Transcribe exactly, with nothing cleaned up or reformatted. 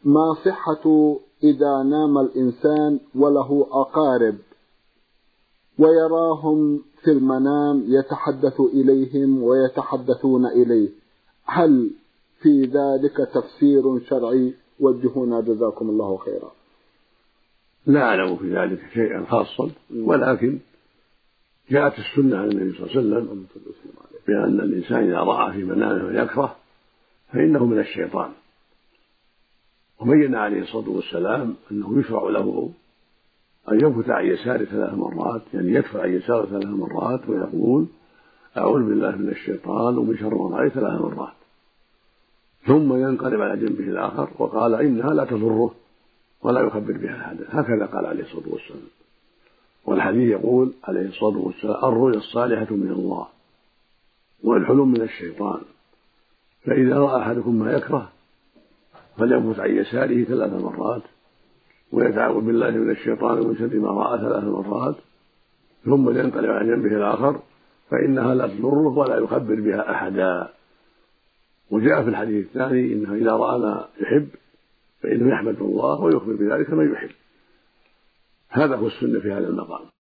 ما صحة إذا نام الإنسان وله أقارب ويراهم في المنام يتحدث إليهم ويتحدثون إليه، هل في ذلك تفسير شرعي؟ وجهونا جزاكم الله خيرا. لا أعلم في ذلك شيئا خاصا، ولكن جاءت السنة عن النبي صلى الله عليه وسلم بأن الإنسان إذا رأى في منامه ويكره فإنه من الشيطان، وبين عليه الصلاة والسلام أنه يشرع له أن ينفث عن يساره ثلاث مرات، يعني يدفع عن يساره ثلاث مرات ويقول أعوذ بالله من الشيطان ومن شر ما رأيت ثلاث مرات، ثم ينقلب على جنبه الآخر وقال إنها لا تضره ولا يخبر بها أحدا، هكذا قال عليه الصلاة والسلام. والحديث يقول عليه الصلاة والسلام الرؤيا الصالحة من الله والحلم من الشيطان، فإذا رأى أحدكم ما يكره فلينفث عن يساره ثلاث مرات ويتعوذ بالله من الشيطان ومن شر ما رأى ثلاث مرات، ثم ينقلب عن جنبه الآخر فإنها لا تضره ولا يخبر بها أحدا. وجاء في الحديث الثاني إنه إذا رأى ما يحب فإنه يحمد الله ويخبر بذلك من يحب. هذا هو السنة في هذا المقام.